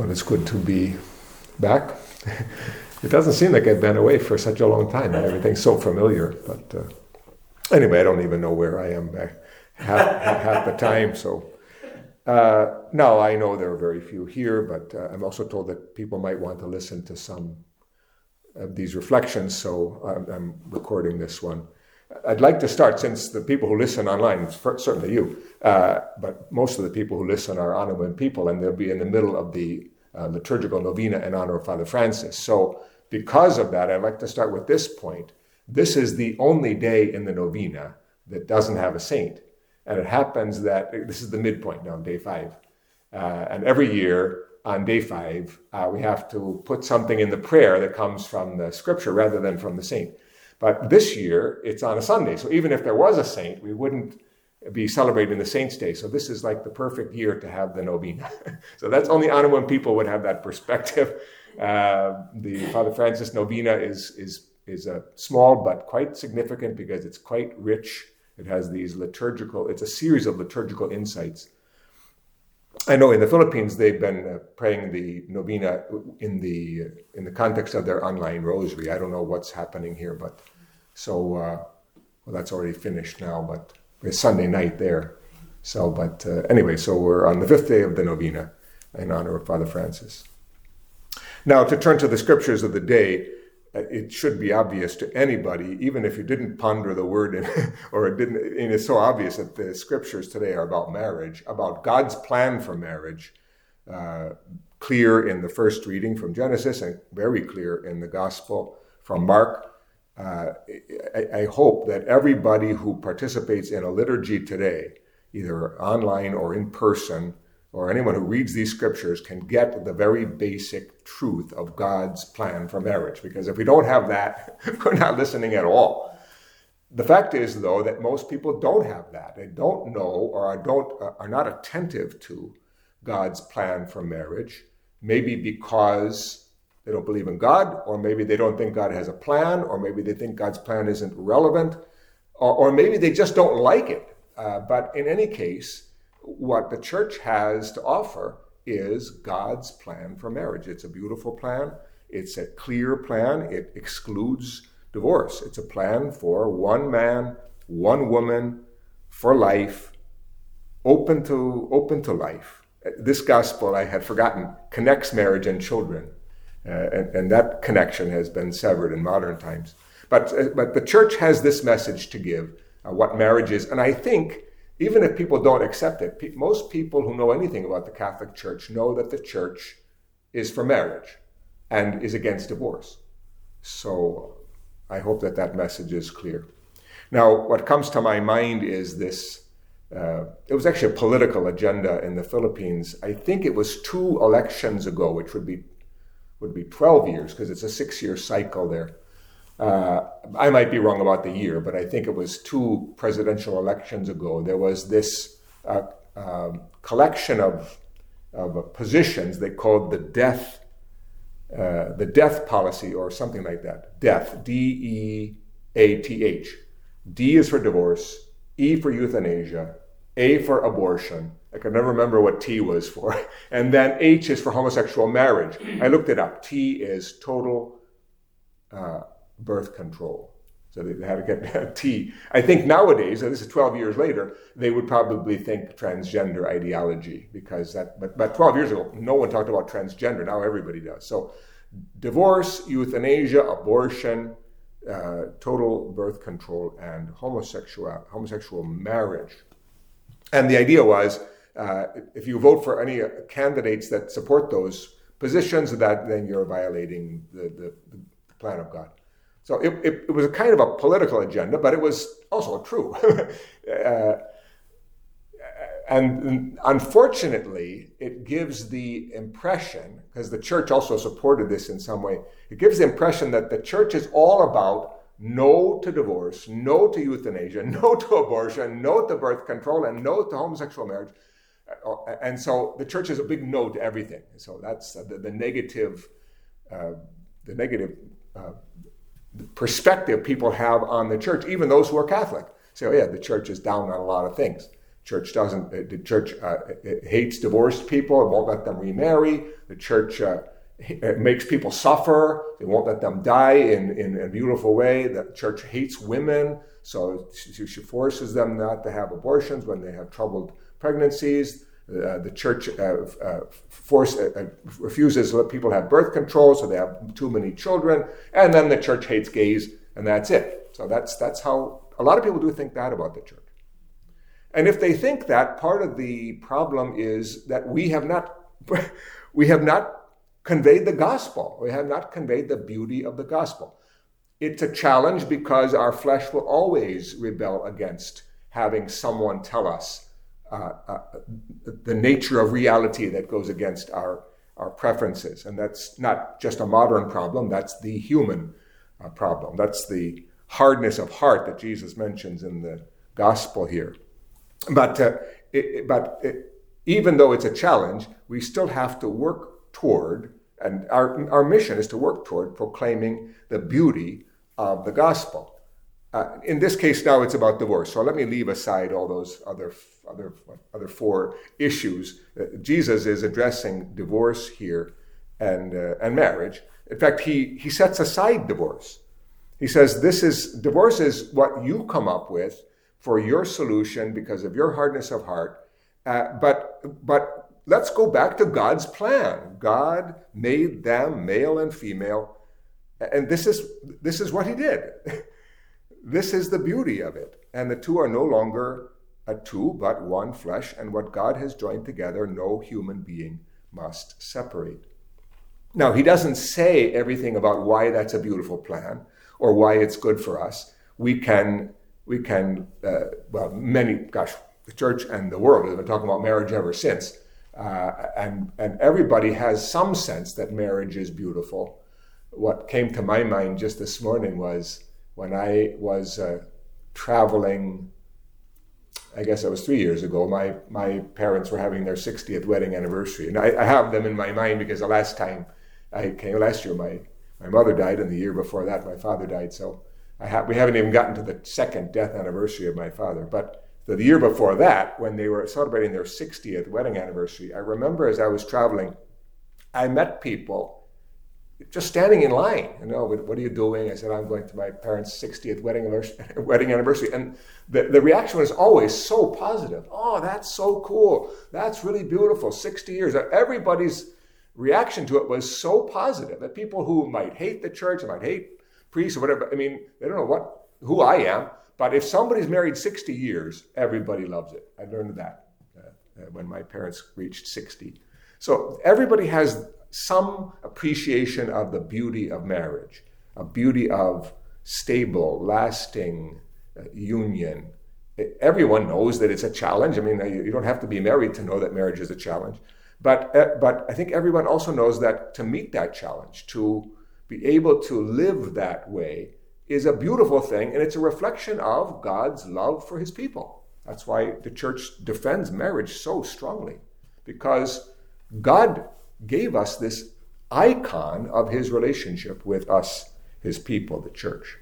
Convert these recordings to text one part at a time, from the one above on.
Well, it's good to be back. It doesn't seem like I've been away for such a long time, and everything's so familiar. But anyway, I don't even know where I am back half the time. So now I know there are very few here, but I'm also told that people might want to listen to some of these reflections, so I'm recording this one. I'd like to start, since the people who listen online, certainly you, but most of the people who listen are Ottawan people, and they'll be in the middle of the liturgical novena in honor of Father Francis. So because of that, I'd like to start with this point. This is the only day in the novena that doesn't have a saint. And it happens that, this is the midpoint now, day 5. And every year on day 5, we have to put something in the prayer that comes from the scripture rather than from the saint. But this year, it's on a Sunday. So even if there was a saint, we wouldn't be celebrating the Saint's Day. So this is like the perfect year to have the novena. So that's only Ottawan people would have that perspective. The Father Francis novena is small but quite significant because it's quite rich. It has these it's a series of liturgical insights. I know in the Philippines, they've been praying the novena in the context of their online rosary. I don't know what's happening here, but so that's already finished now, but it's Sunday night there. So, but anyway, so we're on the 5th day of the novena in honor of Father Francis. Now, to turn to the scriptures of the day, it should be obvious to anybody, even if you didn't ponder the word or it didn't, and it's so obvious that the scriptures today are about marriage, about God's plan for marriage, clear in the first reading from Genesis and very clear in the gospel from Mark. I hope that everybody who participates in a liturgy today, either online or in person, or anyone who reads these scriptures can get the very basic truth of God's plan for marriage. Because if we don't have that, we're not listening at all. The fact is, though, that most people don't have that. They don't know or are not attentive to God's plan for marriage, maybe because they don't believe in God, or maybe they don't think God has a plan, or maybe they think God's plan isn't relevant, or maybe they just don't like it. But in any case, what the church has to offer is God's plan for marriage. It's a beautiful plan. It's a clear plan. It excludes divorce. It's a plan for one man, one woman, for life, open to life. This gospel, I had forgotten, connects marriage and children. And that connection has been severed in modern times. But the church has this message to give, what marriage is. And I think, even if people don't accept it, most people who know anything about the Catholic Church know that the church is for marriage and is against divorce. So I hope that message is clear. Now, what comes to my mind is this. It was actually a political agenda in the Philippines. I think it was 2 elections ago, which would be 12 years, because it's a 6-year cycle there. I might be wrong about the year, but I think it was 2 presidential elections ago. There was this collection of positions they called the death policy, or something like that. Death, D-E-A-T-H. D is for divorce, E for euthanasia, A for abortion. I can never remember what T was for. And then H is for homosexual marriage. I looked it up. T is total birth control. So they had to get T. I think nowadays, and this is 12 years later, they would probably think transgender ideology, because but 12 years ago, no one talked about transgender. Now everybody does. So divorce, euthanasia, abortion, total birth control, and homosexual marriage. And the idea was, if you vote for any candidates that support those positions, then you're violating the plan of God. So it was a kind of a political agenda, but it was also true. And unfortunately, it gives the impression, because the church also supported this in some way, it gives the impression that the church is all about no to divorce, no to euthanasia, no to abortion, no to birth control, and no to homosexual marriage. And so the church is a big no to everything. So that's the negative perspective people have on the church, even those who are Catholic. Say, oh yeah, the church is down on a lot of things. The church hates divorced people. It won't let them remarry. The church makes people suffer. They won't let them die in a beautiful way. The church hates women, so she forces them not to have abortions when they have troubled pregnancies. The church refuses to let people have birth control, so they have too many children. And then the church hates gays, and that's it. So that's how a lot of people do think that about the church. And if they think that, part of the problem is that we have not conveyed the gospel. We have not conveyed the beauty of the gospel. It's a challenge because our flesh will always rebel against having someone tell us the nature of reality that goes against our preferences. And that's not just a modern problem, that's the human problem. That's the hardness of heart that Jesus mentions in the gospel here. But even though it's a challenge, we still have to work toward, and our mission is to work toward proclaiming the beauty of the gospel. In this case now it's about divorce, so let me leave aside all those other four issues. Jesus is addressing divorce here and marriage. In fact, he sets aside divorce. He says divorce is what you come up with for your solution because of your hardness of heart. But let's go back to God's plan. God made them male and female, and this is what he did. This is the beauty of it. And the two are no longer a two, but one flesh, and what God has joined together, no human being must separate. Now, he doesn't say everything about why that's a beautiful plan or why it's good for us. The church and the world have been talking about marriage ever since. And everybody has some sense that marriage is beautiful. What came to my mind just this morning was when I was traveling, I guess it was 3 years ago, my parents were having their 60th wedding anniversary. And I have them in my mind because the last time I came, last year my mother died, and the year before that my father died. So we haven't even gotten to the second death anniversary of my father. But the year before that, when they were celebrating their 60th wedding anniversary, I remember as I was traveling, I met people just standing in line. What are you doing? I said, I'm going to my parents' 60th wedding anniversary. And the reaction was always so positive. Oh, that's so cool. That's really beautiful. 60 years. Everybody's reaction to it was so positive that people who might hate the church, might hate priests or whatever, I mean, they don't know who I am. But if somebody's married 60 years, everybody loves it. I learned that when my parents reached 60. So everybody has some appreciation of the beauty of marriage, a beauty of stable, lasting union. Everyone knows that it's a challenge. I mean, you don't have to be married to know that marriage is a challenge. But I think everyone also knows that to meet that challenge, to be able to live that way, is a beautiful thing, and it's a reflection of God's love for his people. That's why the church defends marriage so strongly, because God gave us this icon of his relationship with us, his people, the church.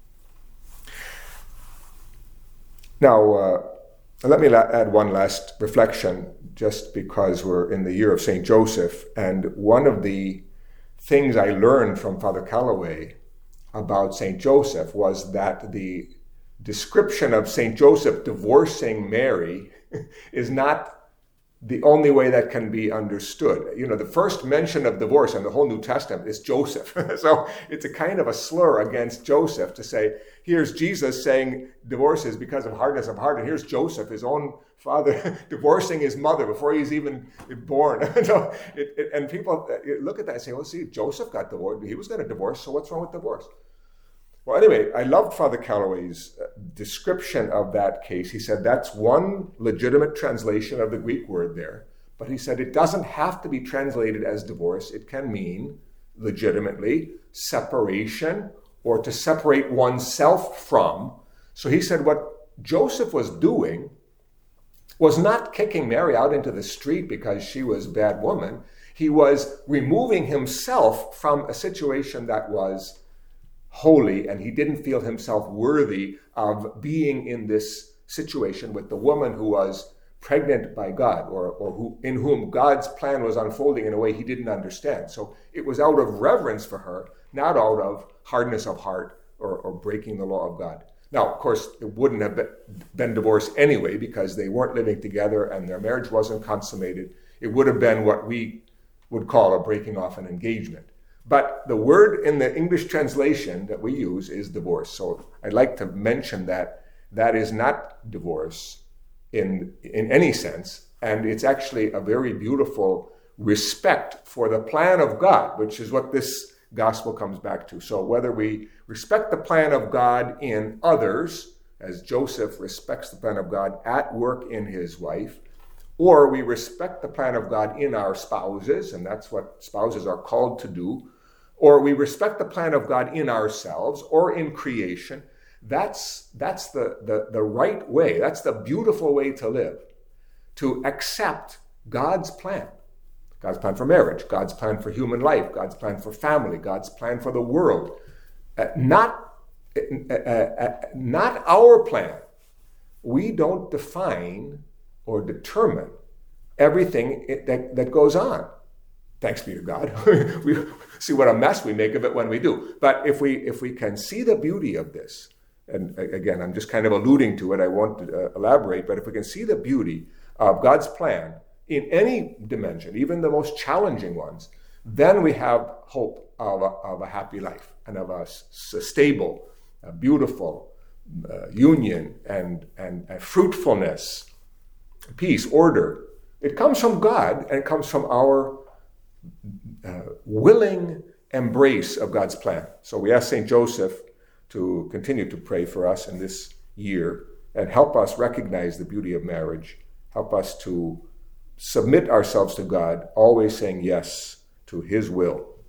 Now, let me add one last reflection, just because we're in the year of St. Joseph, and one of the things I learned from Father Calloway about St. Joseph was that the description of St. Joseph divorcing Mary is not the only way that can be understood. The first mention of divorce in the whole New Testament is Joseph. So it's a kind of a slur against Joseph to say, here's Jesus saying divorce is because of hardness of heart, and here's Joseph, his own father, divorcing his mother before he's even born. And people look at that and say, well, see, Joseph got divorced. He was going to divorce, so what's wrong with divorce? Well, anyway, I loved Father Calloway's description of that case. He said that's one legitimate translation of the Greek word there, but he said it doesn't have to be translated as divorce. It can mean legitimately separation, or to separate oneself from. So he said what Joseph was doing was not kicking Mary out into the street because she was a bad woman. He was removing himself from a situation that was holy, and he didn't feel himself worthy of being in this situation with the woman who was pregnant by God, or who, in whom God's plan was unfolding in a way he didn't understand. So it was out of reverence for her, not out of hardness of heart or breaking the law of God. Now, of course, it wouldn't have been divorce anyway, because they weren't living together and their marriage wasn't consummated. It would have been what we would call a breaking off an engagement. But the word in the English translation that we use is divorce. So I'd like to mention that that is not divorce in any sense. And it's actually a very beautiful respect for the plan of God, which is what this gospel comes back to. So whether we respect the plan of God in others, as Joseph respects the plan of God at work in his wife, or we respect the plan of God in our spouses, and that's what spouses are called to do, or we respect the plan of God in ourselves or in creation, that's the right way. That's the beautiful way to live, to accept God's plan. God's plan for marriage, God's plan for human life, God's plan for family, God's plan for the world. Not our plan. We don't define or determine everything that goes on. Thanks be to God. We see what a mess we make of it when we do. But if we can see the beauty of this, and again, I'm just kind of alluding to it, I won't elaborate, but if we can see the beauty of God's plan in any dimension, even the most challenging ones, then we have hope of a happy life and of a stable, beautiful union and fruitfulness, peace, order. It comes from God, and it comes from our willing embrace of God's plan. So we ask St. Joseph to continue to pray for us in this year and help us recognize the beauty of marriage, help us to submit ourselves to God, always saying yes to his will.